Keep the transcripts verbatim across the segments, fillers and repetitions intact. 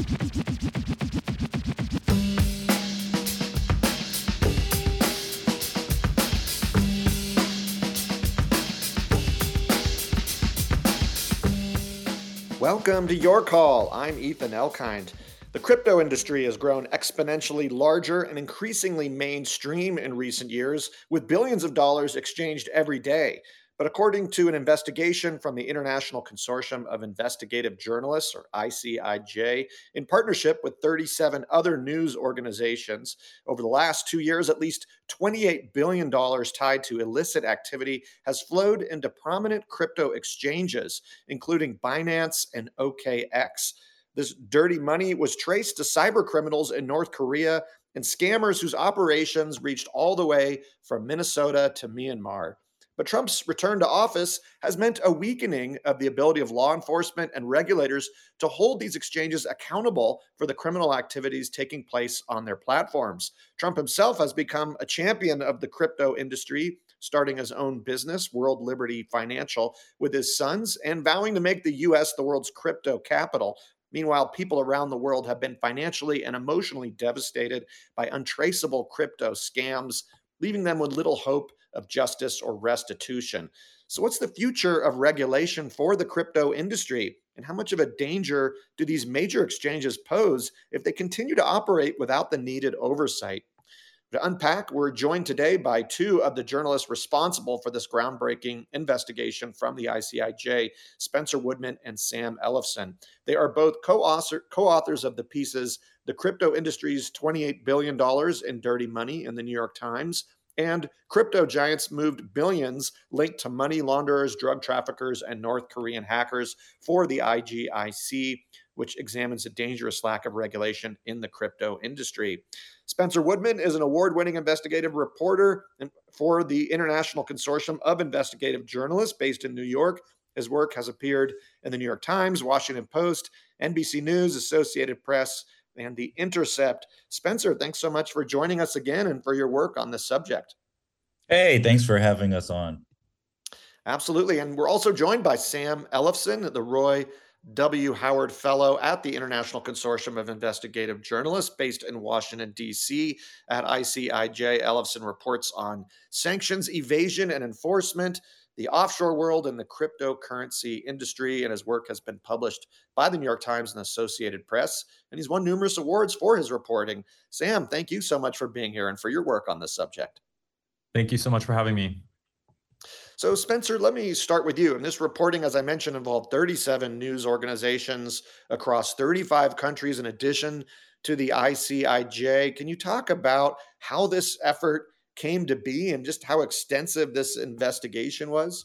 Welcome to Your Call. I'm Ethan Elkind. The crypto industry has grown exponentially larger and increasingly mainstream in recent years, with billions of dollars exchanged every day. But according to an investigation from the International Consortium of Investigative Journalists, or I C I J, in partnership with thirty-seven other news organizations, over the last two years, at least twenty-eight billion dollars tied to illicit activity has flowed into prominent crypto exchanges, including Binance and O K X. This dirty money was traced to cyber criminals in North Korea and scammers whose operations reached all the way from Minnesota to Myanmar. But Trump's return to office has meant a weakening of the ability of law enforcement and regulators to hold these exchanges accountable for the criminal activities taking place on their platforms. Trump himself has become a champion of the crypto industry, starting his own business, World Liberty Financial, with his sons, and vowing to make the U S the world's crypto capital. Meanwhile, people around the world have been financially and emotionally devastated by untraceable crypto scams, leaving them with little hope of justice or restitution. So what's the future of regulation for the crypto industry? And how much of a danger do these major exchanges pose if they continue to operate without the needed oversight? To unpack, we're joined today by two of the journalists responsible for this groundbreaking investigation from the I C I J, Spencer Woodman and Sam Ellefson. They are both co-author, co-authors of the pieces "The Crypto Industry's twenty-eight billion dollars in Dirty Money" in the New York Times, and "Crypto Giants Moved Billions Linked to Money Launderers, Drug Traffickers, and North Korean Hackers" for the I G I C, which examines a dangerous lack of regulation in the crypto industry. Spencer Woodman is an award-winning investigative reporter for the International Consortium of Investigative Journalists based in New York. His work has appeared in the New York Times, Washington Post, N B C News, Associated Press, and The Intercept. Spencer, thanks so much for joining us again and for your work on this subject. Hey, thanks for having us on. Absolutely. And we're also joined by Sam Ellefson, the Roy W. Howard Fellow at the International Consortium of Investigative Journalists based in Washington, D C at I C I J. Ellefson reports on sanctions, evasion, and enforcement, the offshore world, and the cryptocurrency industry, and his work has been published by the New York Times and the Associated Press, and he's won numerous awards for his reporting. Sam, thank you so much for being here and for your work on this subject. Thank you so much for having me. So, Spencer, let me start with you. And this reporting, as I mentioned, involved thirty-seven news organizations across thirty-five countries in addition to the I C I J. Can you talk about how this effort came to be and just how extensive this investigation was?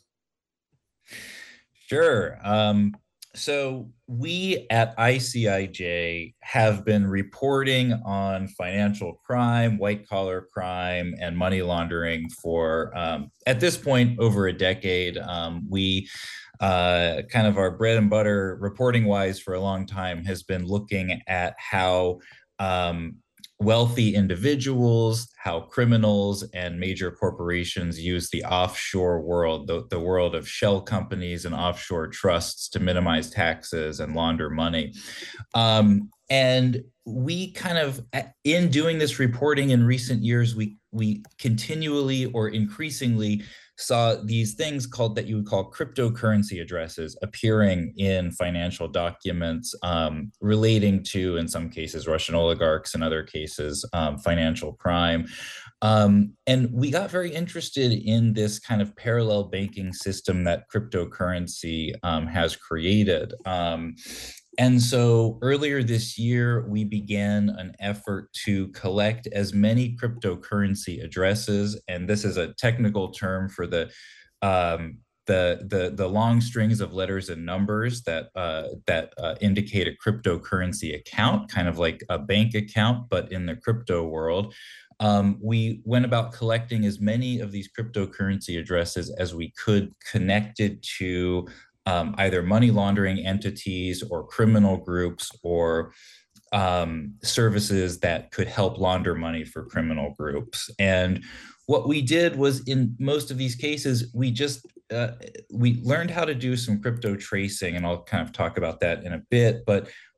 Sure. Um, so we at I C I J have been reporting on financial crime, white collar crime, and money laundering for, um, at this point, over a decade. Um, we uh, kind of our bread and butter reporting wise for a long time has been looking at how um, wealthy individuals, how criminals and major corporations use the offshore world, the, the world of shell companies and offshore trusts to minimize taxes and launder money. Um, and we kind of, in doing this reporting in recent years, we we continually or increasingly saw these things called that you would call cryptocurrency addresses appearing in financial documents um, relating to, in some cases, Russian oligarchs, in other cases, um, financial crime. Um, and we got very interested in this kind of parallel banking system that cryptocurrency um, has created. Um, And so earlier this year, we began an effort to collect as many cryptocurrency addresses, and this is a technical term for the um, the, the the long strings of letters and numbers that uh, that uh, indicate a cryptocurrency account, kind of like a bank account, but in the crypto world. Um, we went about collecting as many of these cryptocurrency addresses as we could connected to Um, either money laundering entities or criminal groups or um, services that could help launder money for criminal groups. And what we did was, in most of these cases, we just uh, we learned how to do some crypto tracing, and I'll kind of talk about that in a bit. But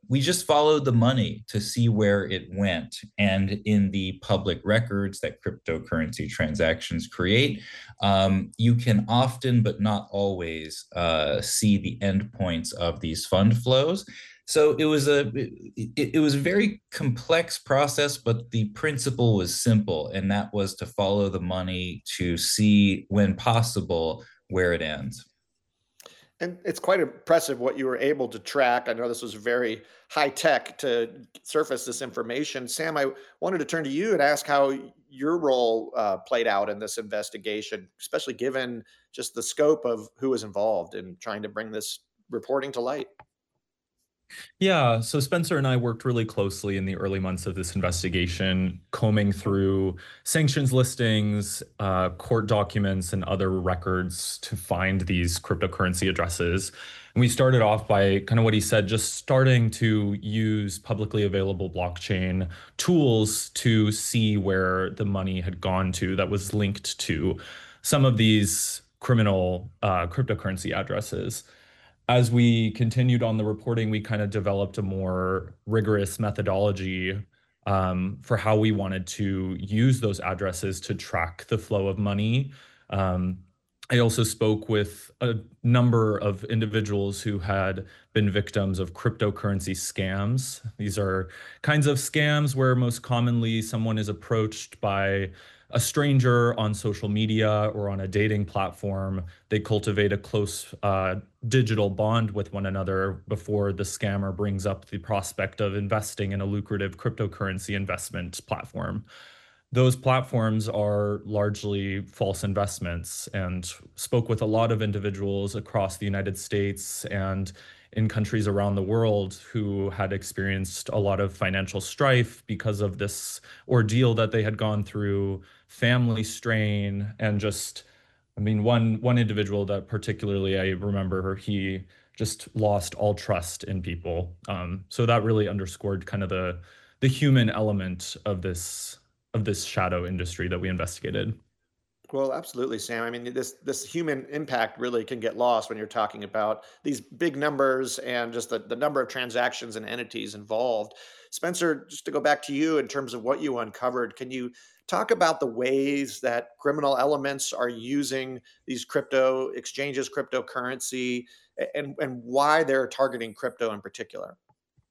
we just followed the money to see where it went. And in the public records that cryptocurrency transactions create, um, you can often, but not always, uh, see the endpoints of these fund flows. So it was a it, it was a very complex process, but the principle was simple, and that was to follow the money to see, when possible, where it ends. And it's quite impressive what you were able to track. I know this was very high tech to surface this information. Sam, I wanted to turn to you and ask how your role uh, played out in this investigation, especially given just the scope of who was involved in trying to bring this reporting to light. Yeah, so Spencer and I worked really closely in the early months of this investigation, combing through sanctions listings, uh, court documents, and other records to find these cryptocurrency addresses. And we started off by kind of what he said, just starting to use publicly available blockchain tools to see where the money had gone to that was linked to some of these criminal uh, cryptocurrency addresses. As we continued on the reporting, we kind of developed a more rigorous methodology um, for how we wanted to use those addresses to track the flow of money. Um, I also spoke with a number of individuals who had been victims of cryptocurrency scams. These are kinds of scams where most commonly someone is approached by a stranger on social media or on a dating platform. They cultivate a close uh, digital bond with one another before the scammer brings up the prospect of investing in a lucrative cryptocurrency investment platform. Those platforms are largely false investments, and spoke with a lot of individuals across the United States and in countries around the world who had experienced a lot of financial strife because of this ordeal that they had gone through, family strain, and just, I mean, one one individual that particularly I remember, he just lost all trust in people. Um, so that really underscored kind of the the human element of this of this shadow industry that we investigated. Well, absolutely, Sam. I mean, this this human impact really can get lost when you're talking about these big numbers and just the, the number of transactions and entities involved. Spencer, just to go back to you in terms of what you uncovered, can you talk about the ways that criminal elements are using these crypto exchanges, cryptocurrency, a- and and why they're targeting crypto in particular?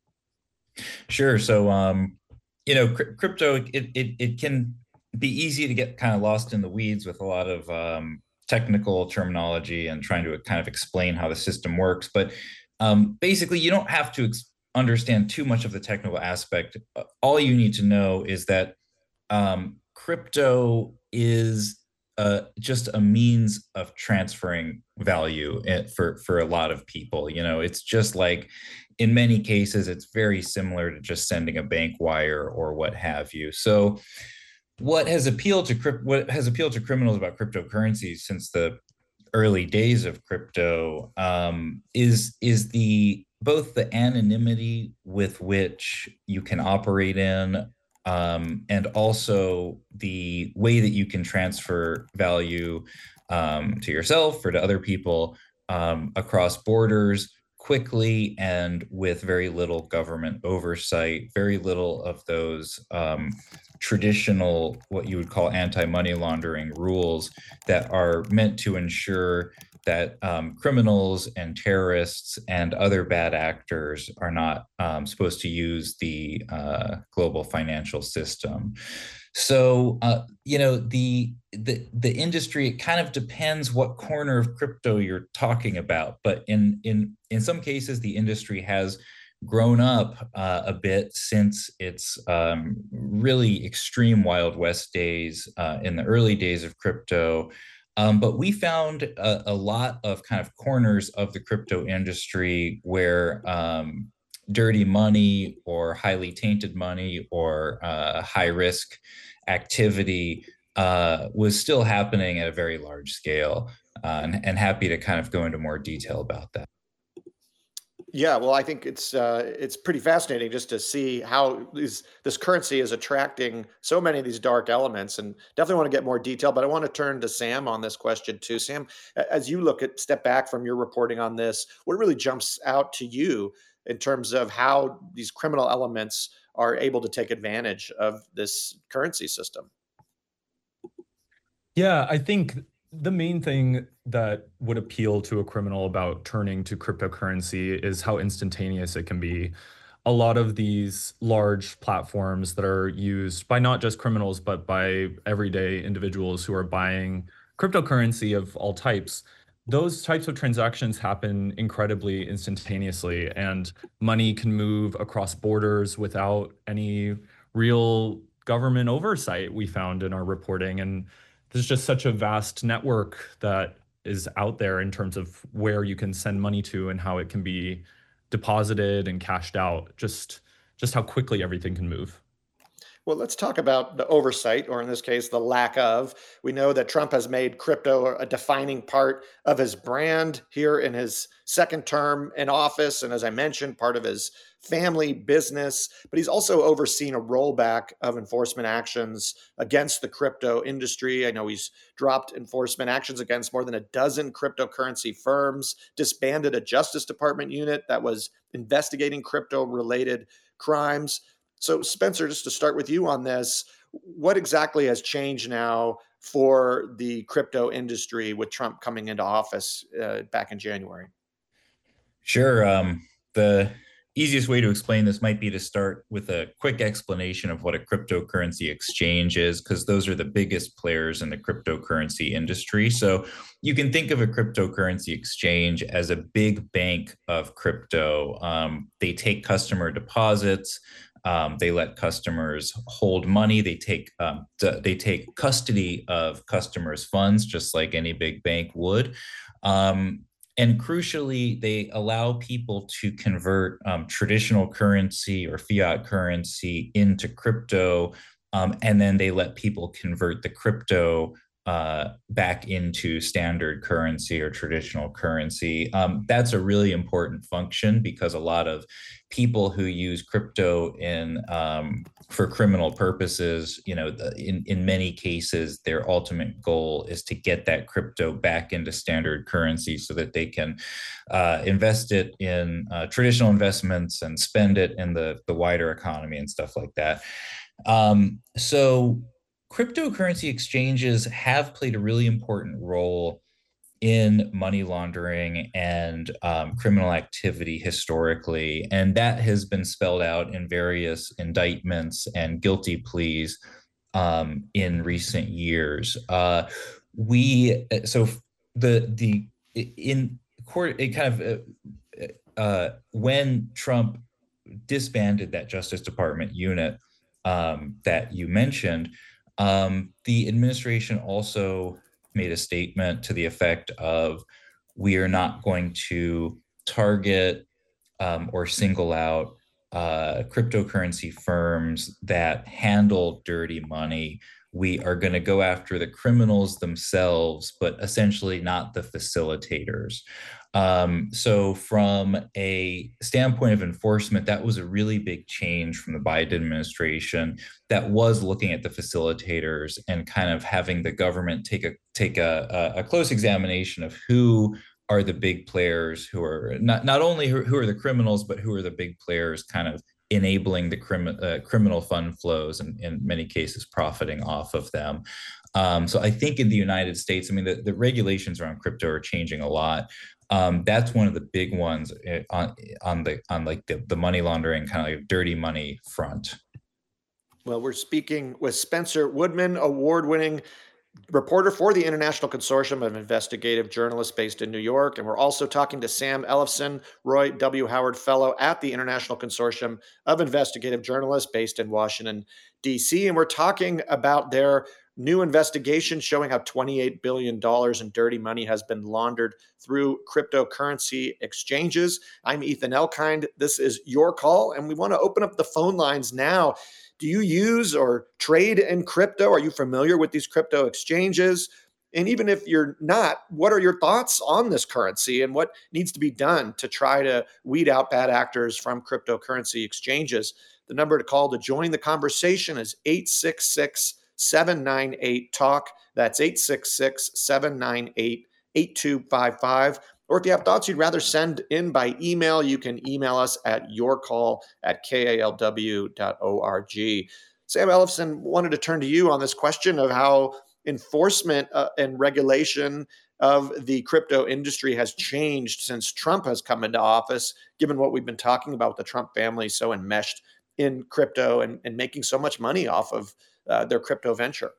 Sure. So, um, you know, cr- crypto, it, it, it can be easy to get kind of lost in the weeds with a lot of um, technical terminology and trying to kind of explain how the system works. But um, basically, you don't have to ex- understand too much of the technical aspect. Uh, All you need to know is that um, crypto is uh, just a means of transferring value eh, for for a lot of people. You know, it's just like, in many cases, it's very similar to just sending a bank wire or what have you. So, what has appealed to crypt, what has appealed to criminals about cryptocurrencies since the early days of crypto um, is is the both the anonymity with which you can operate in, um, and also the way that you can transfer value um, to yourself or to other people um, across borders quickly and with very little government oversight, very little of those um, traditional, what you would call anti-money laundering rules that are meant to ensure that um, criminals and terrorists and other bad actors are not um, supposed to use the uh, global financial system. So, uh, you know, the, the the industry, it kind of depends what corner of crypto you're talking about. But in in in some cases, the industry has grown up uh, a bit since its um, really extreme Wild West days uh, in the early days of crypto. Um, but we found a, a lot of kind of corners of the crypto industry where um, dirty money or highly tainted money or uh, high risk activity uh, was still happening at a very large scale. Uh, and, and happy to kind of go into more detail about that. Yeah, well, I think it's uh, it's pretty fascinating just to see how these this currency is attracting so many of these dark elements, and definitely want to get more detail. But I want to turn to Sam on this question too. Sam, a- as you look at step back from your reporting on this, what really jumps out to you in terms of how these criminal elements are able to take advantage of this currency system? Yeah, I think the main thing that would appeal to a criminal about turning to cryptocurrency is how instantaneous it can be. A lot of these large platforms that are used by not just criminals, but by everyday individuals who are buying cryptocurrency of all types, those types of transactions happen incredibly instantaneously, and money can move across borders without any real government oversight, we found in our reporting. And there's just such a vast network that is out there in terms of where you can send money to and how it can be deposited and cashed out, just just how quickly everything can move. Well, let's talk about the oversight, or in this case, the lack of. We know that Trump has made crypto a defining part of his brand here in his second term in office. And as I mentioned, part of his family business. But he's also overseen a rollback of enforcement actions against the crypto industry. I know he's dropped enforcement actions against more than a dozen cryptocurrency firms, disbanded a Justice Department unit that was investigating crypto related crimes. So, Spencer, just to start with you on this, what exactly has changed now for the crypto industry with Trump coming into office uh, back in January? Sure. Um, the easiest way to explain this might be to start with a quick explanation of what a cryptocurrency exchange is, because those are the biggest players in the cryptocurrency industry. So you can think of a cryptocurrency exchange as a big bank of crypto. Um, they take customer deposits. Um, they let customers hold money. They take um, d- they take custody of customers' funds, just like any big bank would. Um, and crucially, they allow people to convert um, traditional currency or fiat currency into crypto, um, and then they let people convert the crypto uh, back into standard currency or traditional currency. Um, that's a really important function because a lot of people who use crypto in um, for criminal purposes, you know, the, in in many cases, their ultimate goal is to get that crypto back into standard currency so that they can uh, invest it in uh, traditional investments and spend it in the the wider economy and stuff like that. Um, so cryptocurrency exchanges have played a really important role in money laundering and um, criminal activity historically. And that has been spelled out in various indictments and guilty pleas um, in recent years. Uh, we, so the, the, in court, it kind of, uh, uh, when Trump disbanded that Justice Department unit um, that you mentioned, um, the administration also made a statement to the effect of, we are not going to target um, or single out uh, cryptocurrency firms that handle dirty money. We are going to go after the criminals themselves, but essentially not the facilitators. Um, so, from a standpoint of enforcement, that was a really big change from the Biden administration that was looking at the facilitators and kind of having the government take a take a, a close examination of who are the big players, who are not not only who, who are the criminals, but who are the big players kind of enabling the crim, uh, criminal fund flows and in many cases profiting off of them. Um, so I think in the United States, I mean, the, the regulations around crypto are changing a lot. Um, that's one of the big ones on on the on like the, the money laundering kind of like dirty money front. Well, we're speaking with Spencer Woodman, award-winning reporter for the International Consortium of Investigative Journalists based in New York. And we're also talking to Sam Ellefson, Roy W. Howard Fellow at the International Consortium of Investigative Journalists based in Washington, D C. And we're talking about their new investigation showing how twenty-eight billion dollars in dirty money has been laundered through cryptocurrency exchanges. I'm Ethan Elkind. This is your call, and we want to open up the phone lines now. Do you use or trade in crypto? Are you familiar with these crypto exchanges? And even if you're not, what are your thoughts on this currency and what needs to be done to try to weed out bad actors from cryptocurrency exchanges? The number to call to join the conversation is eight six six, seven nine eight, talk. That's eight six six, seven nine eight, eight two five five. Or if you have thoughts you'd rather send in by email, you can email us at yourcall at k a l w dot org. Sam Ellefson, wanted to turn to you on this question of how enforcement uh, and regulation of the crypto industry has changed since Trump has come into office, given what we've been talking about with the Trump family so enmeshed in crypto and, and making so much money off of uh, their crypto venture.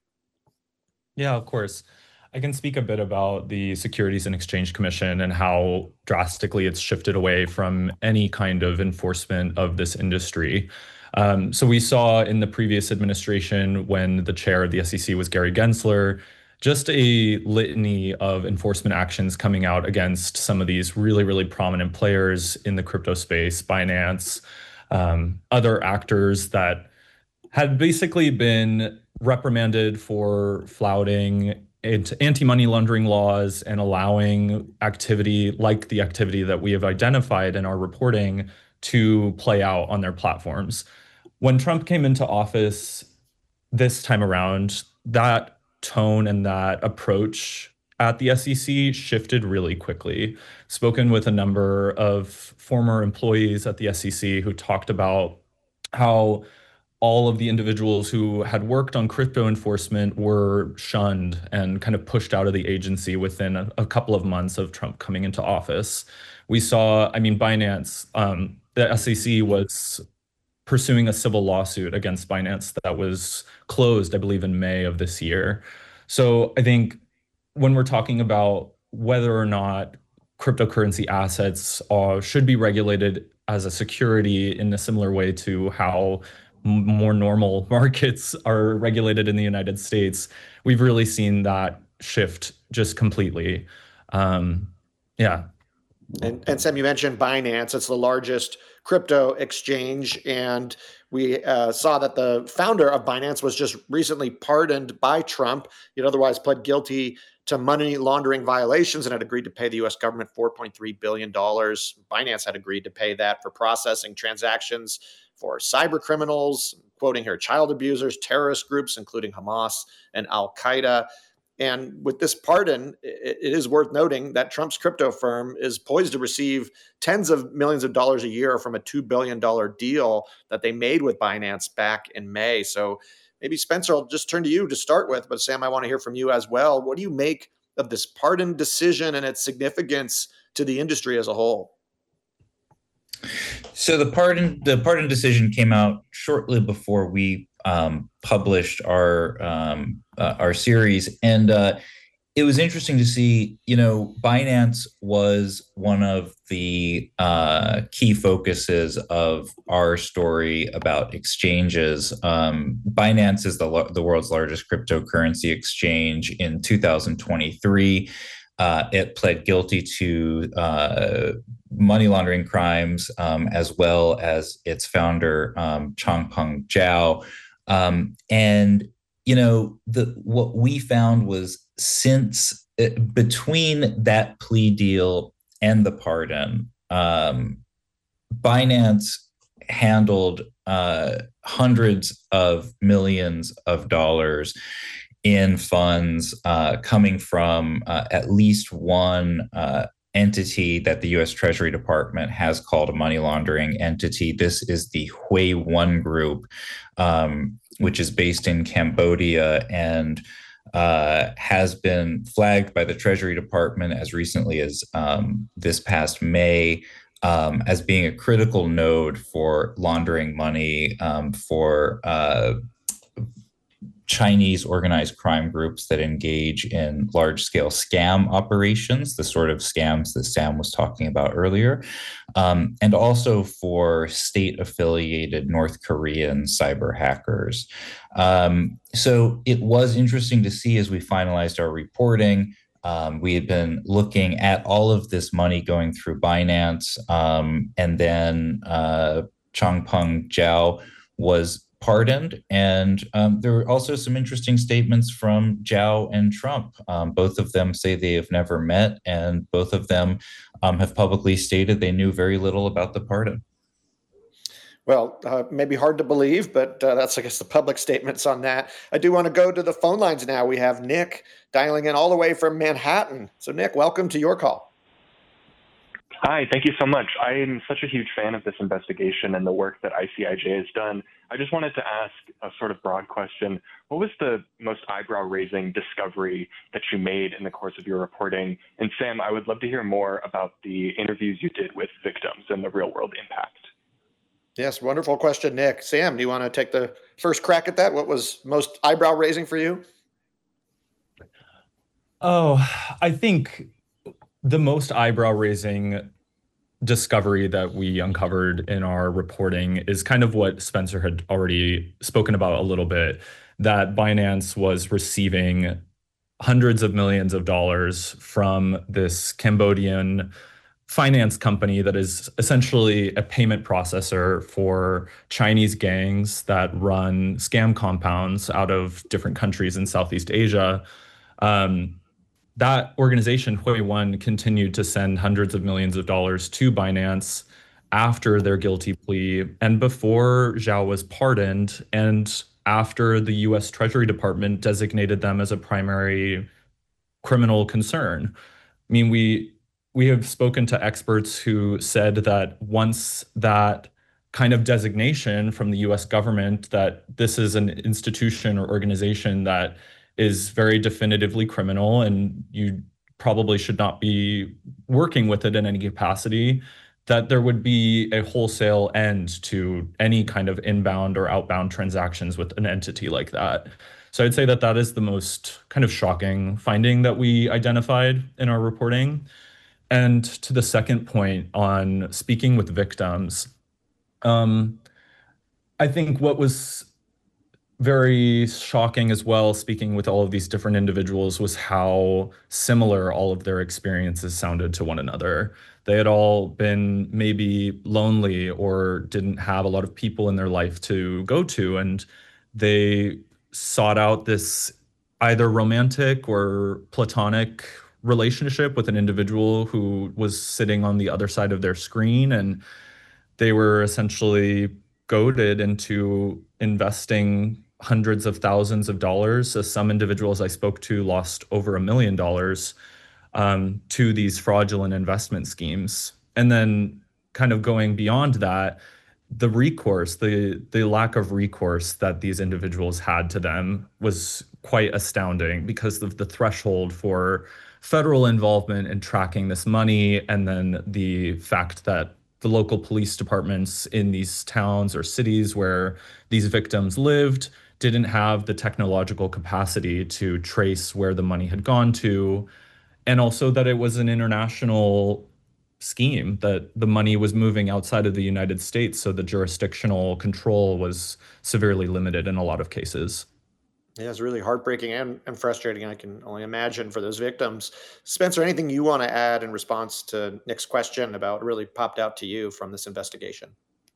Yeah, of course. I can speak a bit about the Securities and Exchange Commission and how drastically it's shifted away from any kind of enforcement of this industry. Um, so we saw in the previous administration, when the chair of the S E C was Gary Gensler, just a litany of enforcement actions coming out against some of these really, really prominent players in the crypto space, Binance, um, other actors that had basically been reprimanded for flouting anti-money laundering laws and allowing activity like the activity that we have identified in our reporting to play out on their platforms. When Trump came into office this time around, that tone and that approach at the S E C shifted really quickly. Spoken with a number of former employees at the S E C who talked about how all of the individuals who had worked on crypto enforcement were shunned and kind of pushed out of the agency within a, a couple of months of Trump coming into office. We saw, I mean, Binance, um, the S E C was pursuing a civil lawsuit against Binance that was closed, I believe, in May of this year. So I think when we're talking about whether or not cryptocurrency assets uh, should be regulated as a security in a similar way to how m- more normal markets are regulated in the United States, we've really seen that shift just completely. Um, yeah. And, and Sam, you mentioned Binance. It's the largest crypto exchange. And we uh, saw that the founder of Binance was just recently pardoned by Trump. He'd otherwise pled guilty to money laundering violations and had agreed to pay the U S government four point three billion dollars. Binance had agreed to pay that for processing transactions for cyber criminals, quoting here, child abusers, terrorist groups, including Hamas and Al-Qaeda. And with this pardon, it is worth noting that Trump's crypto firm is poised to receive tens of millions of dollars a year from a two billion dollars deal that they made with Binance back in May. So maybe, Spencer, I'll just turn to you to start with. But Sam, I want to hear from you as well. What do you make of this pardon decision and its significance to the industry as a whole? So the pardon, the pardon decision came out shortly before we um, published our um, uh, our series, and uh, it was interesting to see. You know, Binance was one of the uh, key focuses of our story about exchanges. Um, Binance is the the world's largest cryptocurrency exchange. In two thousand twenty-three, uh, it pled guilty to uh, money laundering crimes, um, as well as its founder, um, Changpeng Zhao. Um, and, you know, the what we found was since it, between that plea deal and the pardon, um, Binance handled uh, hundreds of millions of dollars in funds uh, coming from uh, at least one uh, entity that the U S Treasury Department has called a money laundering entity. This is the Hui One Group, um, which is based in Cambodia and uh, has been flagged by the Treasury Department as recently as um, this past May um, as being a critical node for laundering money um, for uh, Chinese organized crime groups that engage in large-scale scam operations, the sort of scams that Sam was talking about earlier, um, and also for state-affiliated North Korean cyber hackers. Um, so it was interesting to see as we finalized our reporting. Um, we had been looking at all of this money going through Binance, um, and then uh, Changpeng Zhao was pardoned. And um, there were also some interesting statements from Zhao and Trump. Um, both of them say they have never met, and both of them um, have publicly stated they knew very little about the pardon. Well, uh, maybe hard to believe, but uh, that's, I guess, the public statements on that. I do want to go to the phone lines now. We have Nick dialing in all the way from Manhattan. So, Nick, welcome to Your Call. Hi, thank you so much. I am such a huge fan of this investigation and the work that I C I J has done. I just wanted to ask a sort of broad question. What was the most eyebrow-raising discovery that you made in the course of your reporting? And Sam, I would love to hear more about the interviews you did with victims and the real-world impact. Yes, wonderful question, Nick. Sam, do you want to take the first crack at that? What was most eyebrow-raising for you? Oh, I think the most eyebrow-raising discovery that we uncovered in our reporting is kind of what Spencer had already spoken about a little bit, that Binance was receiving hundreds of millions of dollars from this Cambodian finance company that is essentially a payment processor for Chinese gangs that run scam compounds out of different countries in Southeast Asia. Um, that organization, Hui One, continued to send hundreds of millions of dollars to Binance after their guilty plea and before Zhao was pardoned, and after the U S Treasury Department designated them as a primary criminal concern. I mean, we we have spoken to experts who said that once that kind of designation from the U S government that this is an institution or organization that is very definitively criminal and you probably should not be working with it in any capacity, that there would be a wholesale end to any kind of inbound or outbound transactions with an entity like that. So I'd say that that is the most kind of shocking finding that we identified in our reporting. And to the second point on speaking with victims, um, I think what was very shocking as well, speaking with all of these different individuals, was how similar all of their experiences sounded to one another. They had all been maybe lonely or didn't have a lot of people in their life to go to, and they sought out this either romantic or platonic relationship with an individual who was sitting on the other side of their screen, and they were essentially goaded into investing hundreds of thousands of dollars. So some individuals I spoke to lost over a million dollars um, to these fraudulent investment schemes. And then kind of going beyond that, the recourse, the the lack of recourse that these individuals had to them was quite astounding because of the threshold for federal involvement in tracking this money, and then the fact that the local police departments in these towns or cities where these victims lived didn't have the technological capacity to trace where the money had gone to, and also that it was an international scheme, that the money was moving outside of the United States, so the jurisdictional control was severely limited in a lot of cases. Yeah, it's really heartbreaking and, and frustrating. I can only imagine for those victims. Spencer, anything you want to add in response to Nick's question about what really popped out to you from this investigation?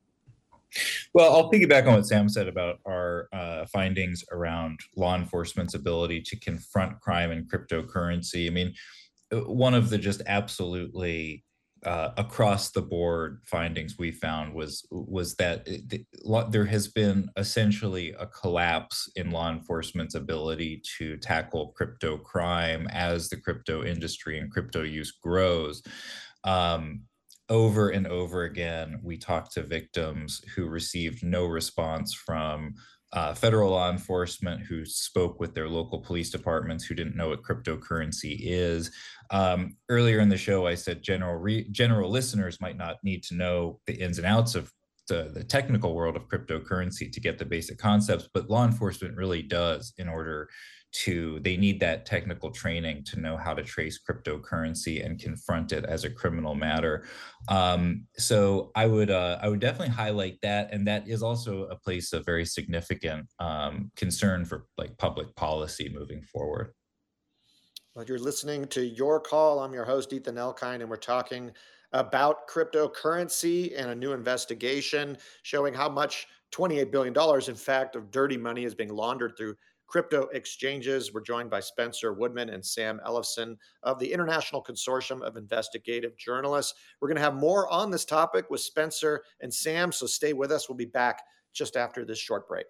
Well, I'll piggyback on what Sam said about our uh, findings around law enforcement's ability to confront crime and cryptocurrency. I mean, one of the just absolutely uh, across the board findings we found was was that it, there has been essentially a collapse in law enforcement's ability to tackle crypto crime as the crypto industry and crypto use grows. Um, over and over again, we talked to victims who received no response from uh, federal law enforcement, who spoke with their local police departments, who didn't know what cryptocurrency is. Um, earlier in the show, I said general re- general listeners might not need to know the ins and outs of the, the technical world of cryptocurrency to get the basic concepts, but law enforcement really does in order to, they need that technical training to know how to trace cryptocurrency and confront it as a criminal matter. Um, so I would uh, I would definitely highlight that, and that is also a place of very significant um, concern for like public policy moving forward. Well, you're listening to Your Call. I'm your host, Ethan Elkind, and we're talking about cryptocurrency and a new investigation showing how much twenty-eight billion dollars, in fact, of dirty money is being laundered through crypto exchanges. We're joined by Spencer Woodman and Sam Ellefson of the International Consortium of Investigative Journalists. We're going to have more on this topic with Spencer and Sam, so stay with us. We'll be back just after this short break.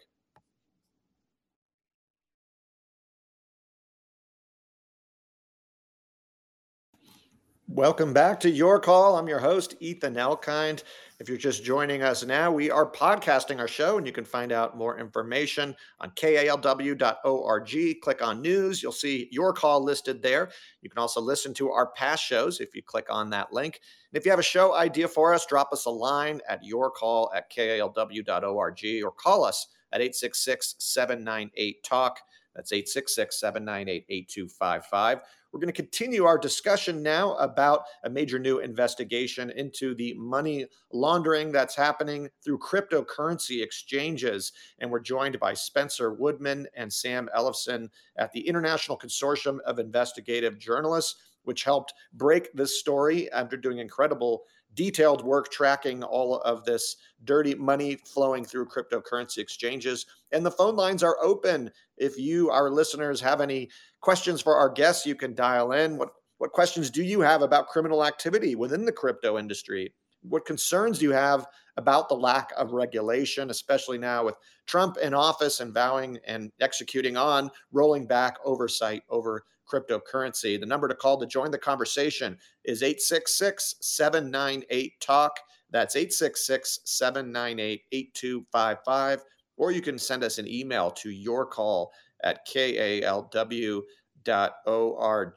Welcome back to Your Call. I'm your host, Ethan Elkind. If you're just joining us now, we are podcasting our show, and you can find out more information on K A L W dot org. Click on news. You'll see Your Call listed there. You can also listen to our past shows if you click on that link. And if you have a show idea for us, drop us a line at yourcall at K A L W dot org or call us at eight six six, seven nine eight, talk. That's eight six six, seven nine eight, eight two five five. We're going to continue our discussion now about a major new investigation into the money laundering that's happening through cryptocurrency exchanges. And we're joined by Spencer Woodman and Sam Ellefson at the International Consortium of Investigative Journalists, which helped break this story after doing incredible detailed work tracking all of this dirty money flowing through cryptocurrency exchanges. And the phone lines are open. If you, our listeners, have any questions for our guests, you can dial in. What, what questions do you have about criminal activity within the crypto industry? What concerns do you have about the lack of regulation, especially now with Trump in office and vowing and executing on rolling back oversight over cryptocurrency? The number to call to join the conversation is eight six six, seven nine eight, talk. That's eight six six, seven nine eight, eight two five five. Or you can send us an email to yourcall at K A L W dot org.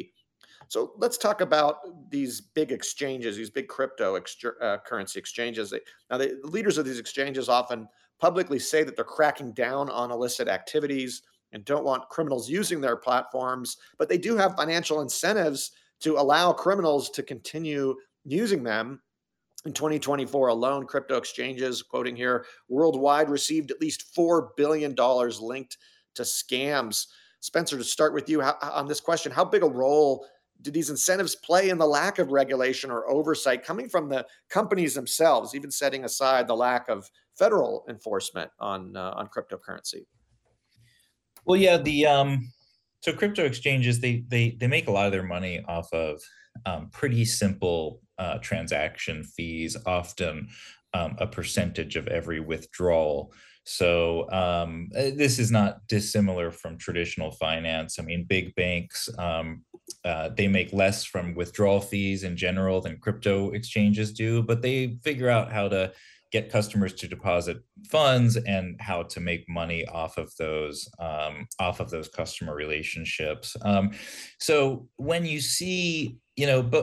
So let's talk about these big exchanges, these big crypto ex- uh, currency exchanges. They, now, the leaders of these exchanges often publicly say that they're cracking down on illicit activities and don't want criminals using their platforms, but they do have financial incentives to allow criminals to continue using them. In twenty twenty-four alone, crypto exchanges, quoting here, worldwide received at least four billion dollars linked to scams. Spencer, to start with you how, on this question, how big a role do these incentives play in the lack of regulation or oversight coming from the companies themselves, even setting aside the lack of federal enforcement on uh, on cryptocurrency? Well, yeah, the um, so crypto exchanges they they they make a lot of their money off of um, pretty simple uh, transaction fees, often um, a percentage of every withdrawal. So um, this is not dissimilar from traditional finance. I mean, big banks, um, uh, they make less from withdrawal fees in general than crypto exchanges do, but they figure out how to get customers to deposit funds and how to make money off of those um, off of those customer relationships. Um, so when you see, you know, but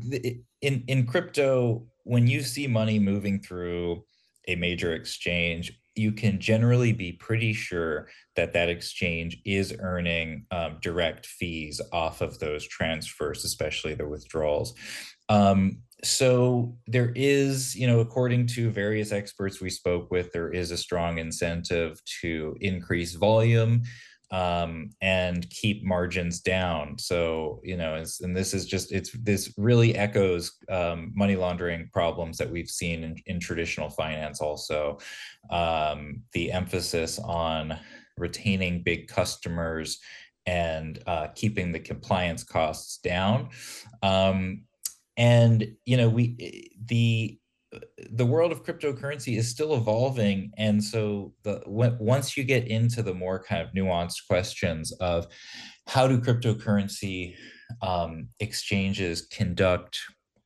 in in crypto, when you see money moving through a major exchange, you can generally be pretty sure that that exchange is earning um, direct fees off of those transfers, especially the withdrawals. Um, so there is, you know, according to various experts we spoke with, there is a strong incentive to increase volume um, and keep margins down. So, you know, it's, and this is just, it's, this really echoes um, money laundering problems that we've seen in, in traditional finance also. Um, the emphasis on retaining big customers and uh, keeping the compliance costs down. Um, and, you know, we, the, the world of cryptocurrency is still evolving. And so the when, once you get into the more kind of nuanced questions of how do cryptocurrency um, exchanges conduct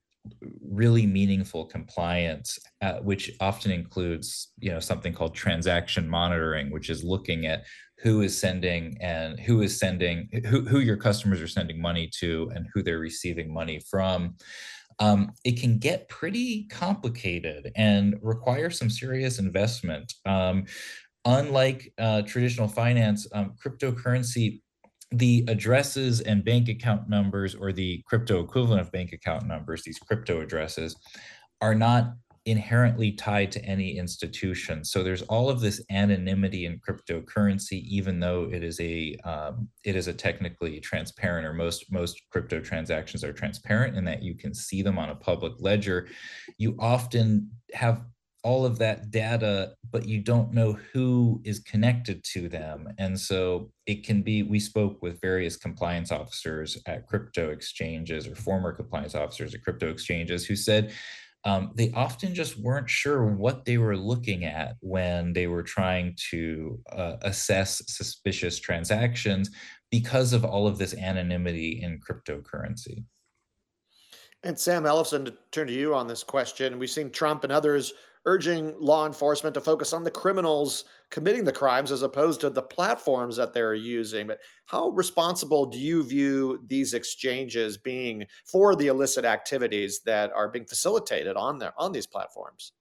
really meaningful compliance, uh, which often includes, you know, something called transaction monitoring, which is looking at who is sending and who is sending, who, who your customers are sending money to and who they're receiving money from. Um, it can get pretty complicated and require some serious investment. Um, unlike uh, traditional finance, um, cryptocurrency, the addresses and bank account numbers, or the crypto equivalent of bank account numbers, these crypto addresses, are not inherently tied to any institution. So there's all of this anonymity in cryptocurrency, even though it is a um, it is a technically transparent, or most most crypto transactions are transparent in that you can see them on a public ledger. You often have all of that data, but you don't know who is connected to them. And so it can be, we spoke with various compliance officers at crypto exchanges, or former compliance officers at crypto exchanges, who said um, they often just weren't sure what they were looking at when they were trying to uh, assess suspicious transactions because of all of this anonymity in cryptocurrency. And Sam Ellison, to turn to you on this question, we've seen Trump and others urging law enforcement to focus on the criminals committing the crimes as opposed to the platforms that they're using. But how responsible do you view these exchanges being for the illicit activities that are being facilitated on there on these platforms?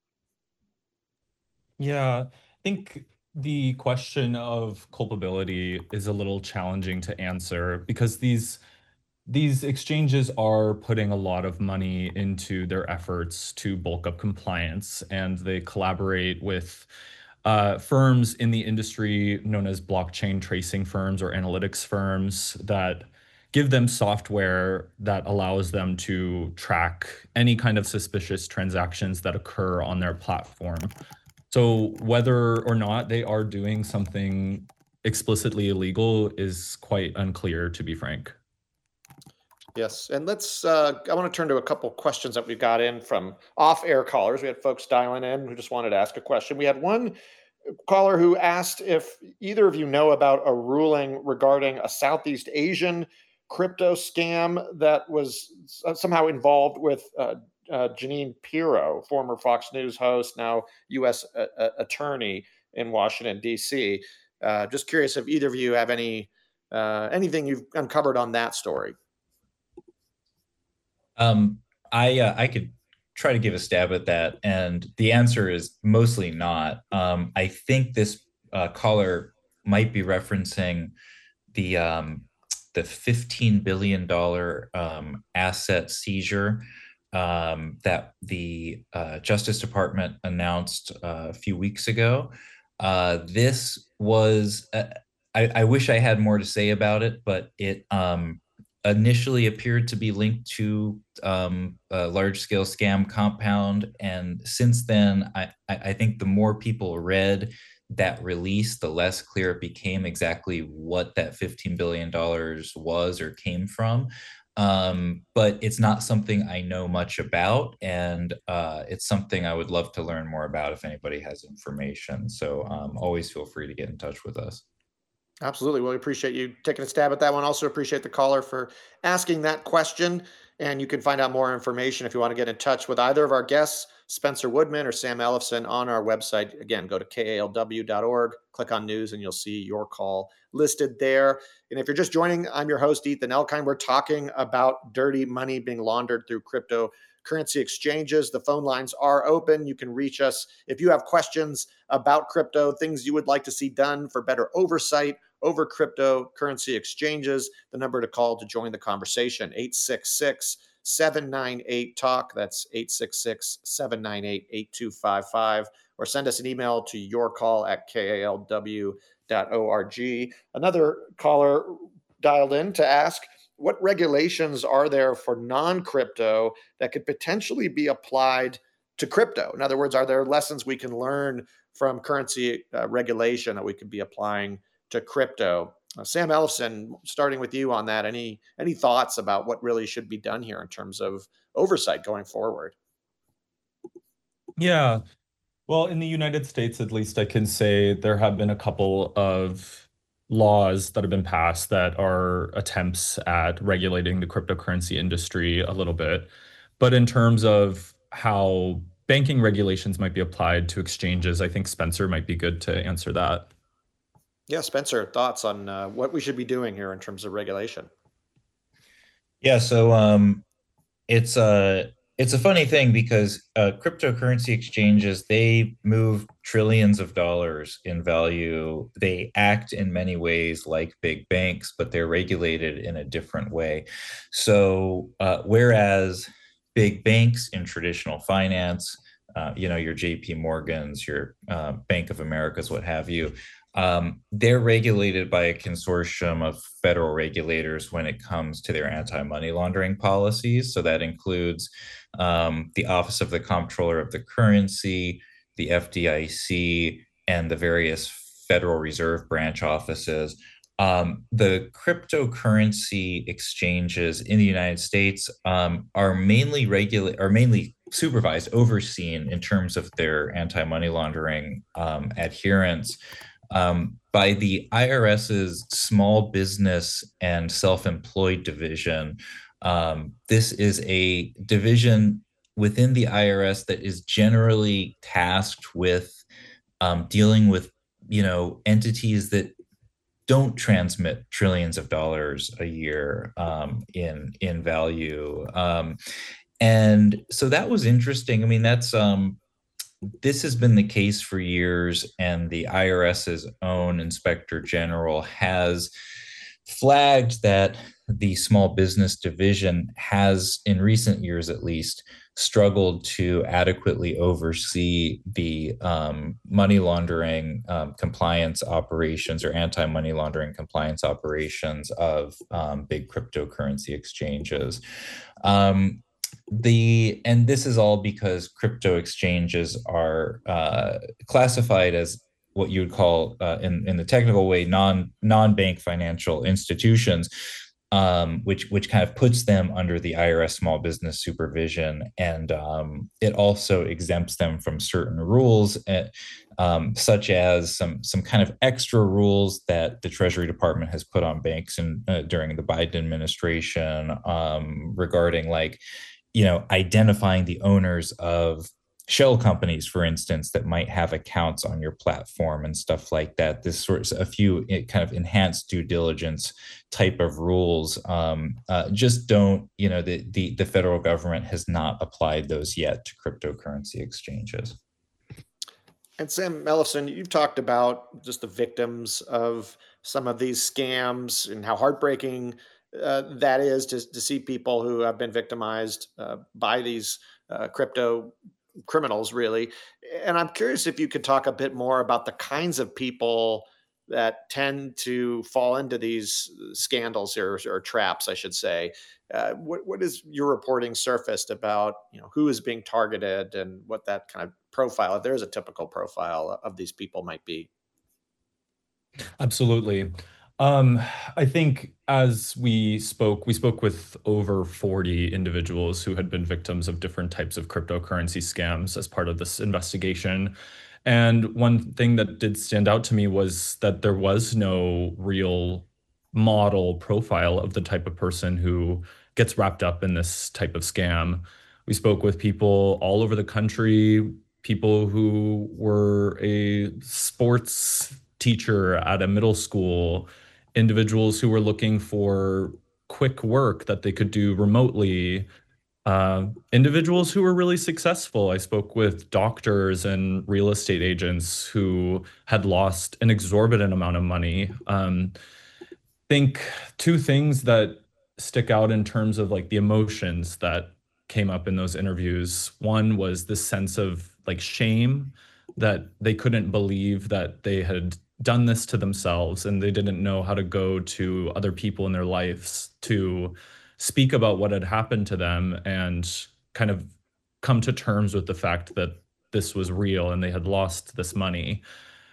Yeah, I think the question of culpability is a little challenging to answer because these these exchanges are putting a lot of money into their efforts to bulk up compliance, and they collaborate with uh, firms in the industry known as blockchain tracing firms or analytics firms that give them software that allows them to track any kind of suspicious transactions that occur on their platform. So whether or not they are doing something explicitly illegal is quite unclear, to be frank. Yes, and let's. Uh, I want to turn to a couple questions that we got in from off-air callers. We had folks dialing in who just wanted to ask a question. We had one caller who asked if either of you know about a ruling regarding a Southeast Asian crypto scam that was s- somehow involved with uh, uh, Janine Pirro, former Fox News host, now U S a- a- attorney in Washington D C. Uh, just curious if either of you have any uh, anything you've uncovered on that story. Um, I uh, I could try to give a stab at that, and the answer is mostly not. Um, I think this uh, caller might be referencing the um, the fifteen billion dollar um, asset seizure um, that the uh, Justice Department announced uh, a few weeks ago. Uh, this was, uh, I, I wish I had more to say about it, but it um, initially appeared to be linked to um, a large scale scam compound. And since then, I, I think the more people read that release, the less clear it became exactly what that fifteen billion dollars was or came from. Um, but it's not something I know much about, and uh, it's something I would love to learn more about if anybody has information. So um, always feel free to get in touch with us. Absolutely. Well, we appreciate you taking a stab at that one. Also appreciate the caller for asking that question. And you can find out more information if you want to get in touch with either of our guests, Spencer Woodman or Sam Ellison, on our website. Again, go to K A L W dot org, click on news, and you'll see your call listed there. And if you're just joining, I'm your host, Ethan Elkind. We're talking about dirty money being laundered through cryptocurrency exchanges. The phone lines are open. You can reach us if you have questions about crypto, things you would like to see done for better oversight over cryptocurrency exchanges. The number to call to join the conversation, eight six six, seven nine eight, talk. That's eight six six, seven nine eight, eight two five five. Or send us an email to yourcall at K A L W dot org. Another caller dialed in to ask, what regulations are there for non-crypto that could potentially be applied to crypto? In other words, are there lessons we can learn from currency uh, regulation that we could be applying to crypto? Uh, Sam Ellison, starting with you on that, any any thoughts about what really should be done here in terms of oversight going forward? Yeah. Well, in the United States, at least I can say there have been a couple of laws that have been passed that are attempts at regulating the cryptocurrency industry a little bit. But in terms of how banking regulations might be applied to exchanges, I think Spencer might be good to answer that. Yeah, Spencer, thoughts on uh, what we should be doing here in terms of regulation? Yeah, so um, it's a it's a funny thing because uh, cryptocurrency exchanges, they move trillions of dollars in value. They act in many ways like big banks, but they're regulated in a different way. So uh, whereas big banks in traditional finance, uh, you know, your J P Morgans, your uh, Bank of Americas, what have you, um, they're regulated by a consortium of federal regulators when it comes to their anti-money laundering policies. So that includes um, the Office of the Comptroller of the Currency, the F D I C, and the various Federal Reserve branch offices. Um, the cryptocurrency exchanges in the United States um, are mainly regulate, are mainly supervised, overseen in terms of their anti-money laundering um, adherence um, by the IRS's Small Business and Self-Employed Division, Um, this is a division within the I R S that is generally tasked with um, dealing with, you know, entities that don't transmit trillions of dollars a year um, in in value. Um, and so that was interesting. I mean, that's um, this has been the case for years, and the IRS's own inspector general has flagged that the small business division has, in recent years at least, struggled to adequately oversee the um, money laundering um, compliance operations or anti-money laundering compliance operations of um, big cryptocurrency exchanges. Um, the and this is all because crypto exchanges are uh, classified as what you would call uh, in in the technical way non non-bank financial institutions, um, which which kind of puts them under the I R S small business supervision, and um, it also exempts them from certain rules, uh, um, such as some some kind of extra rules that the Treasury Department has put on banks and uh, during the Biden administration um, regarding like you know, identifying the owners of shell companies, for instance, that might have accounts on your platform and stuff like that. This sort of a few kind of enhanced due diligence type of rules um, uh, just don't, you know, the, the the federal government has not applied those yet to cryptocurrency exchanges. And Sam Mellifson, you've talked about just the victims of some of these scams and how heartbreaking uh, that is to, to see people who have been victimized uh, by these uh, crypto criminals, really. And I'm curious if you could talk a bit more about the kinds of people that tend to fall into these scandals or, or traps, I should say. Uh, what, what is your reporting surfaced about, you know, who is being targeted and what that kind of profile, if there's a typical profile of these people, might be? Absolutely. Um, I think as we spoke, we spoke with over forty individuals who had been victims of different types of cryptocurrency scams as part of this investigation. And one thing that did stand out to me was that there was no real model profile of the type of person who gets wrapped up in this type of scam. We spoke with people all over the country, people who were a sports teacher at a middle school, individuals who were looking for quick work that they could do remotely, uh, individuals who were really successful. I spoke with doctors and real estate agents who had lost an exorbitant amount of money. Um, think two things that stick out in terms of like the emotions that came up in those interviews. One was this sense of like shame that they couldn't believe that they had done this to themselves and they didn't know how to go to other people in their lives to speak about what had happened to them and kind of come to terms with the fact that this was real and they had lost this money.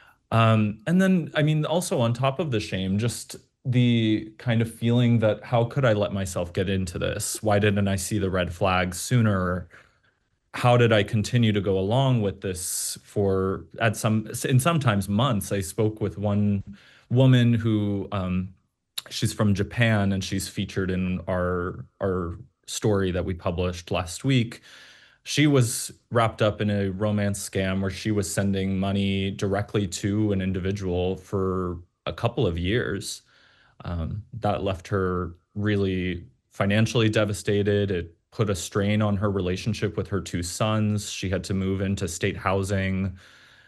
Um, and then, I mean, also on top of the shame, just the kind of feeling that how could I let myself get into this? Why didn't I see the red flags sooner? How did I continue to go along with this for at some in sometimes months? I spoke with one woman who um, she's from Japan and she's featured in our our story that we published last week. She was wrapped up in a romance scam where she was sending money directly to an individual for a couple of years. Um, that left her really financially devastated. It put a strain on her relationship with her two sons. She had to move into state housing.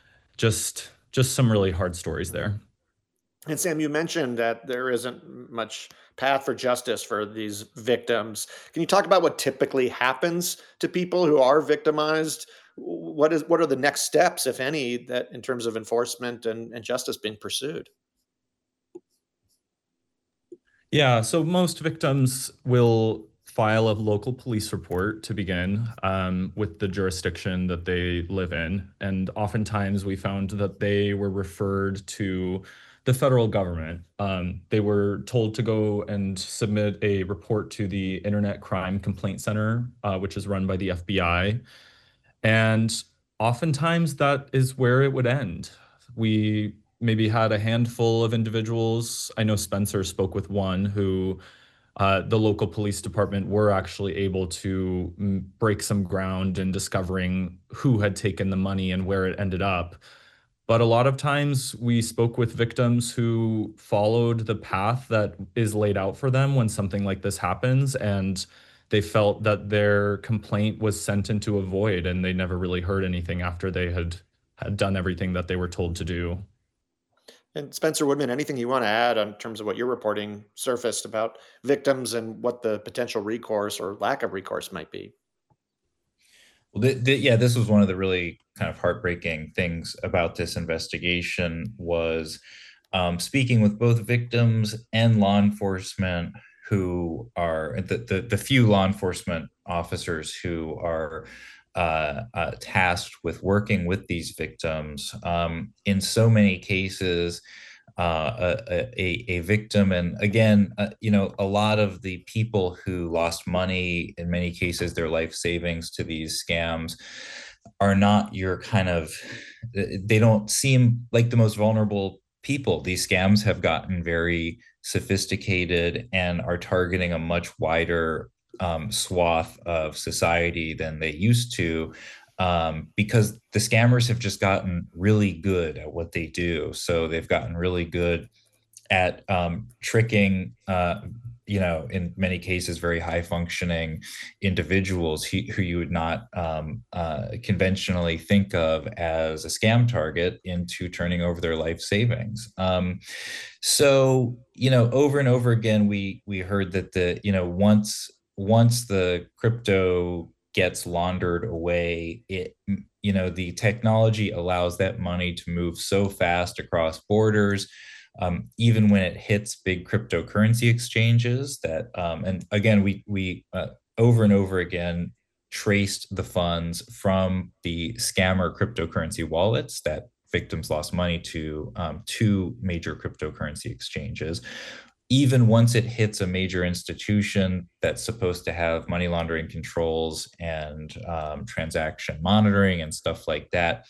Just just some really hard stories there. And Sam, you mentioned that there isn't much path for justice for these victims. Can you talk about what typically happens to people who are victimized? What is what are the next steps, if any, that in terms of enforcement and, and justice being pursued? Yeah, so most victims will file a local police report to begin um, with the jurisdiction that they live in. And oftentimes we found that they were referred to the federal government. Um, they were told to go and submit a report to the Internet Crime Complaint Center, uh, which is run by the F B I. And oftentimes that is where it would end. We maybe had a handful of individuals. I know Spencer spoke with one who uh, the local police department were actually able to mm, break some ground in discovering who had taken the money and where it ended up. But a lot of times we spoke with victims who followed the path that is laid out for them when something like this happens, and they felt that their complaint was sent into a void and they never really heard anything after they had had done everything that they were told to do. And Spencer Woodman, anything you want to add on terms of what your reporting surfaced about victims and what the potential recourse or lack of recourse might be? Well, the, the, yeah, this was one of the really kind of heartbreaking things about this investigation was um, speaking with both victims and law enforcement who are the, the, the few law enforcement officers who are uh, uh, tasked with working with these victims. Um, in so many cases, uh, a, a, a victim, and again, uh, you know, a lot of the people who lost money, in many cases, their life savings to these scams, are not your kind of, they don't seem like the most vulnerable people. These scams have gotten very sophisticated and are targeting a much wider um, swath of society than they used to, um, because the scammers have just gotten really good at what they do. So they've gotten really good at um, tricking, uh, you know, in many cases, very high functioning individuals who, who you would not um, uh, conventionally think of as a scam target into turning over their life savings. Um, so, you know, over and over again, we we heard that the, you know, once once the crypto gets laundered away, it, you know, the technology allows that money to move so fast across borders. Um, even when it hits big cryptocurrency exchanges that, um, and again, we, we uh, over and over again traced the funds from the scammer cryptocurrency wallets that victims lost money to, um, to major cryptocurrency exchanges. Even once it hits a major institution that's supposed to have money laundering controls and um, transaction monitoring and stuff like that,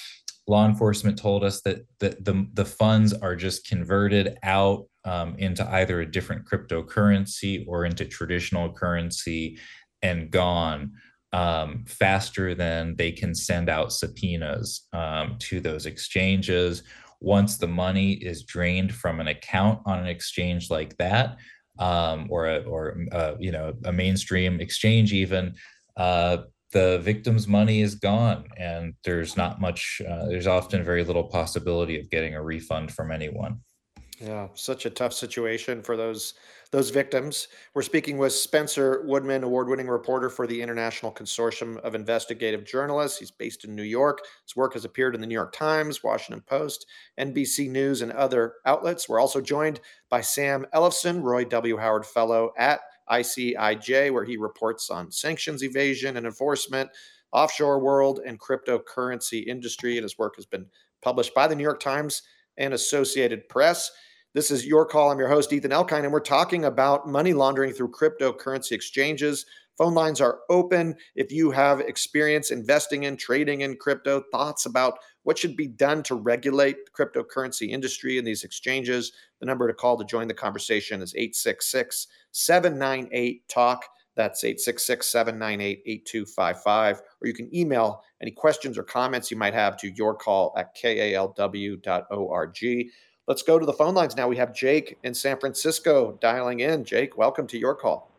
law enforcement told us that the, the, the funds are just converted out um, into either a different cryptocurrency or into traditional currency and gone um, faster than they can send out subpoenas um, to those exchanges. Once the money is drained from an account on an exchange like that, um, or a, or a, you know, a mainstream exchange, even, uh, the victim's money is gone, and there's not much. Uh, there's often very little possibility of getting a refund from anyone. Yeah, such a tough situation for those those victims. We're speaking with Spencer Woodman, award-winning reporter for the International Consortium of Investigative Journalists. He's based in New York. His work has appeared in the New York Times, Washington Post, N B C News, and other outlets. We're also joined by Sam Ellefson, Roy W. Howard Fellow at I C I J, where he reports on sanctions evasion and enforcement, offshore world, and cryptocurrency industry. And his work has been published by the New York Times and Associated Press. This is Your Call. I'm your host, Ethan Elkind, and we're talking about money laundering through cryptocurrency exchanges. Phone lines are open. If you have experience investing in, trading in crypto, thoughts about what should be done to regulate the cryptocurrency industry and these exchanges, the number to call to join the conversation is eight six six, seven nine eight, talk. That's eight six six, seven nine eight, eight two five five. Or you can email any questions or comments you might have to yourcall at K A L W dot org. Let's go to the phone lines now. We have Jake in San Francisco dialing in. Jake, welcome to Your Call.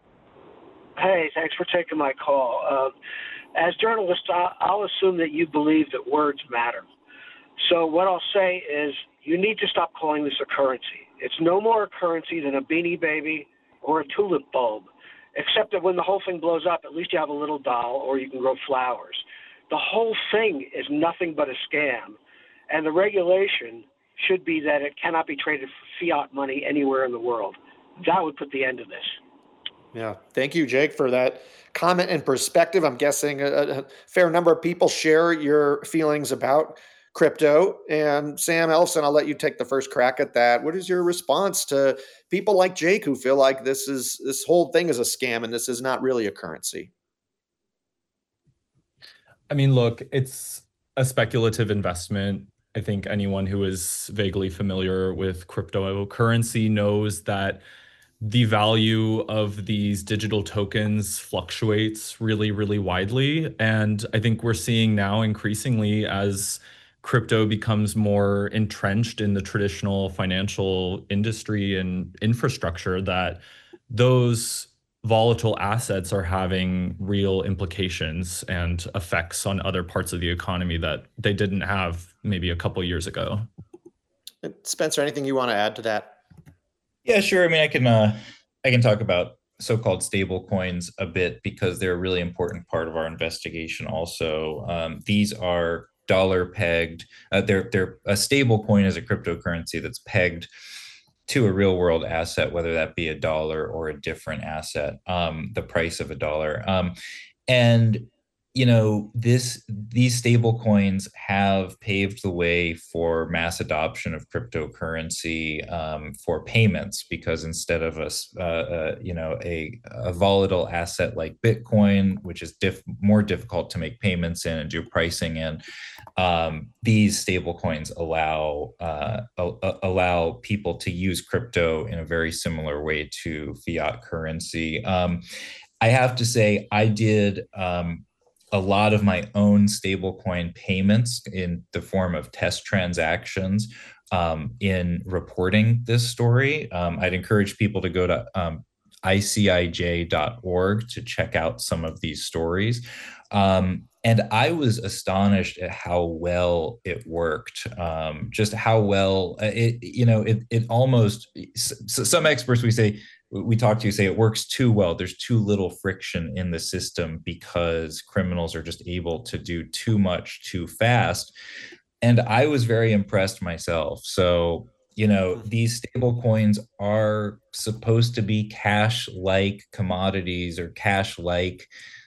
Hey, thanks for taking my call. Uh, as journalists, I'll assume that you believe that words matter. So what I'll say is you need to stop calling this a currency. It's no more a currency than a Beanie Baby or a tulip bulb, except that when the whole thing blows up, at least you have a little doll or you can grow flowers. The whole thing is nothing but a scam, and the regulation should be that it cannot be traded for fiat money anywhere in the world. That would put the end to this. Yeah. Thank you, Jake, for that comment and perspective. I'm guessing a, a fair number of people share your feelings about crypto. And Sam Ellefson, I'll let you take the first crack at that. What is your response to people like Jake who feel like this is this whole thing is a scam and this is not really a currency? I mean, look, it's a speculative investment. I think anyone who is vaguely familiar with cryptocurrency knows that the value of these digital tokens fluctuates really, really widely. And I think we're seeing now increasingly as crypto becomes more entrenched in the traditional financial industry and infrastructure that those volatile assets are having real implications and effects on other parts of the economy that they didn't have maybe a couple years ago. Spencer, anything you want to add to that? Yeah, sure. I mean, I can uh, I can talk about so-called stable coins a bit because they're a really important part of our investigation. Also, um, these are dollar pegged. Uh, they're they're a stable coin is a cryptocurrency that's pegged to a real world asset, whether that be a dollar or a different asset, um, the price of a dollar. Um, and you know, this these stable coins have paved the way for mass adoption of cryptocurrency um, for payments, because instead of a uh, uh, you know a, a volatile asset like Bitcoin, which is diff- more difficult to make payments in and do pricing in, um, these stable coins allow uh, a- allow people to use crypto in a very similar way to fiat currency. Um, I have to say, I did. Um, a lot of my own stablecoin payments in the form of test transactions um, in reporting this story. Um, I'd encourage people to go to um, I C I J dot org to check out some of these stories. Um, and I was astonished at how well it worked. Um, just how well it, you know, it, it almost, so some experts we say, we talk to you say it works too well. There's too little friction in the system because criminals are just able to do too much too fast. And I was very impressed myself. So, you know, these stable coins are supposed to be cash-like commodities or cash-like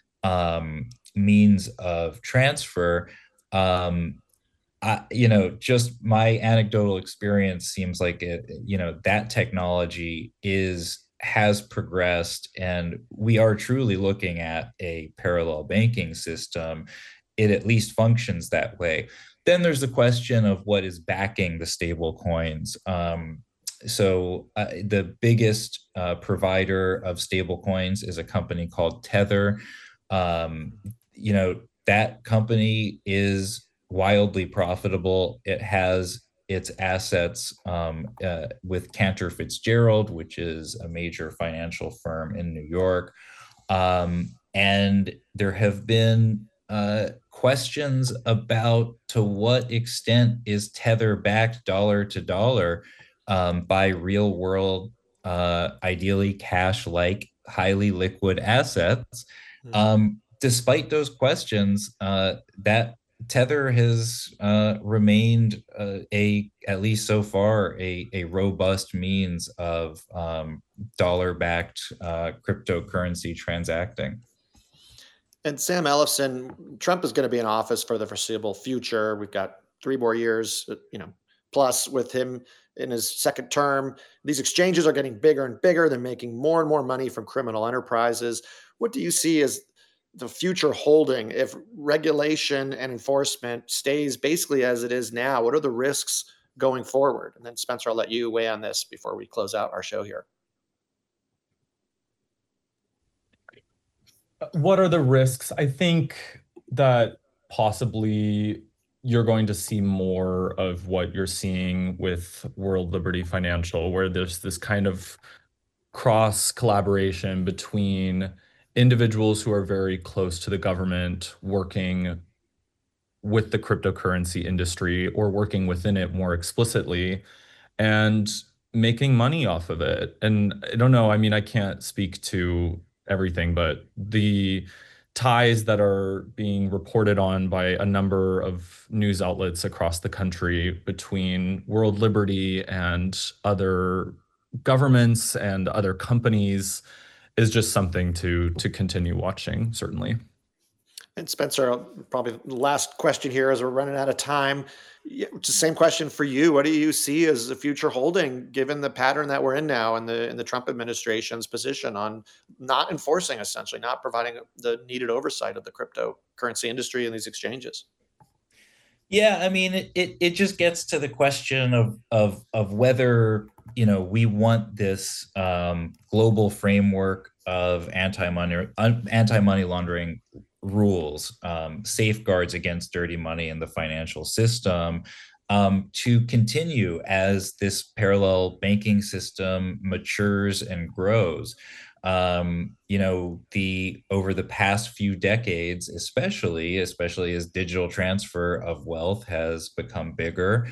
um, means of transfer. Um, I, you know, just my anecdotal experience seems like it, you know, that technology is has progressed, and we are truly looking at a parallel banking system. It at least functions that way. Then there's the question of what is backing the stable coins. Um, so uh, the biggest uh, provider of stable coins is a company called Tether. Um, you know, that company is wildly profitable. It has its assets um, uh, with Cantor Fitzgerald, which is a major financial firm in New York. Um, and there have been uh, questions about to what extent is Tether backed dollar to dollar um, by real world, uh, ideally cash like, highly liquid assets. Mm-hmm. Um, despite those questions, uh, that Tether has uh, remained uh, a, at least so far, a, a robust means of um, dollar-backed uh, cryptocurrency transacting. And Sam Ellefson, Trump is going to be in office for the foreseeable future. We've got three more years, you know, plus with him in his second term. These exchanges are getting bigger and bigger. They're making more and more money from criminal enterprises. What do you see as the future holding if regulation and enforcement stays basically as it is now? What are the risks going forward? And then Spencer, I'll let you weigh on this before we close out our show here. What are the risks? I think that possibly you're going to see more of what you're seeing with World Liberty Financial, where there's this kind of cross collaboration between individuals who are very close to the government working with the cryptocurrency industry or working within it more explicitly and making money off of it. And I don't know, I mean, I can't speak to everything, but the ties that are being reported on by a number of news outlets across the country between World Liberty and other governments and other companies is just something to to continue watching, certainly. And Spencer, probably the last question here as we're running out of time. It's the same question for you. What do you see as the future holding, given the pattern that we're in now in the in the Trump administration's position on not enforcing, essentially, not providing the needed oversight of the cryptocurrency industry and these exchanges? Yeah, I mean, it, it, it just gets to the question of, of, of whether you know, we want this um, global framework of anti-money anti-money laundering rules, um, safeguards against dirty money in the financial system, um, to continue as this parallel banking system matures and grows. Um, you know, the over the past few decades, especially, especially as digital transfer of wealth has become bigger,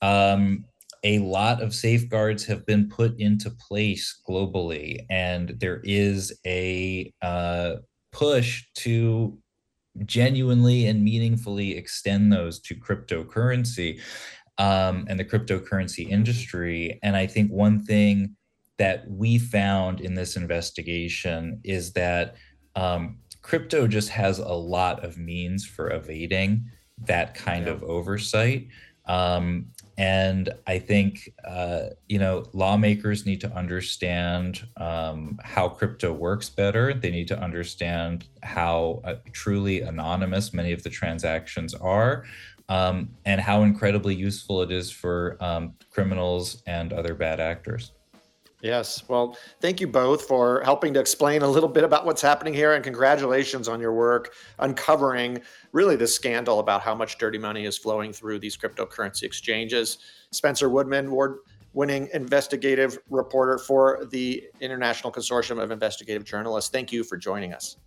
um, a lot of safeguards have been put into place globally, and there is a uh, push to genuinely and meaningfully extend those to cryptocurrency um, and the cryptocurrency industry. And I think one thing that we found in this investigation is that um, crypto just has a lot of means for evading that kind yeah. of oversight. Um, and I think, uh, you know, lawmakers need to understand um, how crypto works better. They need to understand how uh, truly anonymous many of the transactions are, um, and how incredibly useful it is for um, criminals and other bad actors. Yes. Well, thank you both for helping to explain a little bit about what's happening here, and congratulations on your work uncovering really the scandal about how much dirty money is flowing through these cryptocurrency exchanges. Spencer Woodman, award-winning investigative reporter for the International Consortium of Investigative Journalists. Thank you for joining us.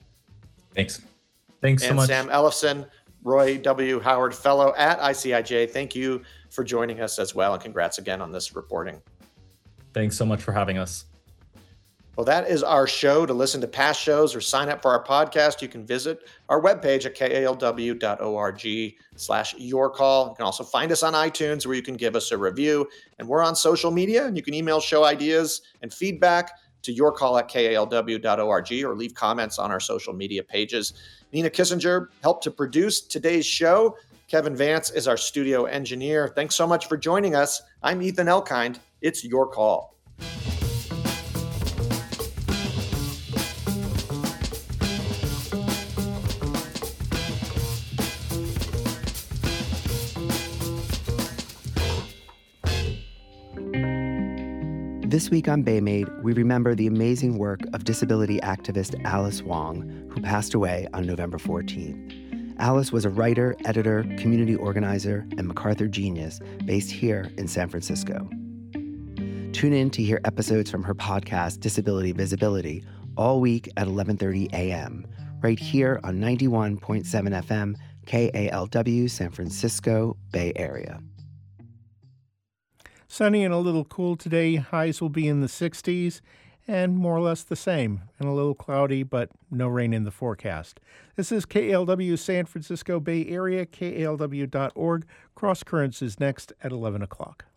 Thanks. Thanks so and much. Sam Ellefson, Roy W. Howard Fellow at I C I J. Thank you for joining us as well, and congrats again on this reporting. Thanks so much for having us. Well, that is our show. To listen to past shows or sign up for our podcast, you can visit our webpage at K A L W dot org slash your call. You can also find us on iTunes, where you can give us a review. And we're on social media, and you can email show ideas and feedback to yourcall at K A L W dot org, or leave comments on our social media pages. Nina Kissinger helped to produce today's show. Kevin Vance is our studio engineer. Thanks so much for joining us. I'm Ethan Elkind. It's your call. This week on Baymade, we remember the amazing work of disability activist Alice Wong, who passed away on November fourteenth. Alice was a writer, editor, community organizer, and MacArthur genius based here in San Francisco. Tune in to hear episodes from her podcast, Disability Visibility, all week at eleven thirty a.m., right here on ninety-one point seven F M, K A L W, San Francisco Bay Area. Sunny and a little cool today. Highs will be in the sixties, and more or less the same, and a little cloudy, but no rain in the forecast. This is K A L W San Francisco Bay Area, K A L W dot org. Cross Currents is next at eleven o'clock.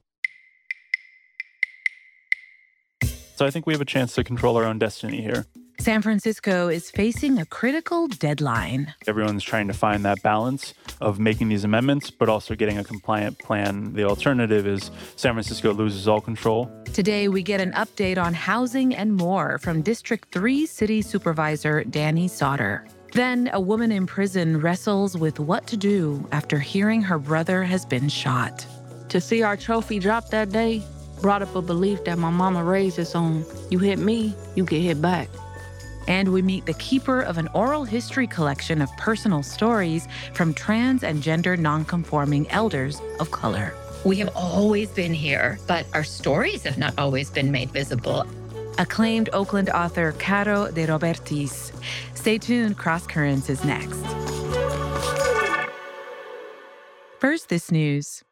So I think we have a chance to control our own destiny here. San Francisco is facing a critical deadline. Everyone's trying to find that balance of making these amendments, but also getting a compliant plan. The alternative is San Francisco loses all control. Today, we get an update on housing and more from District three City Supervisor Danny Sauter. Then, a woman in prison wrestles with what to do after hearing her brother has been shot. To see our trophy drop that day brought up a belief that my mama raised us on. You hit me, you get hit back. And we meet the keeper of an oral history collection of personal stories from trans and gender nonconforming elders of color. We have always been here, but our stories have not always been made visible. Acclaimed Oakland author Caro de Robertis. Stay tuned, Cross Currents is next. First, this news.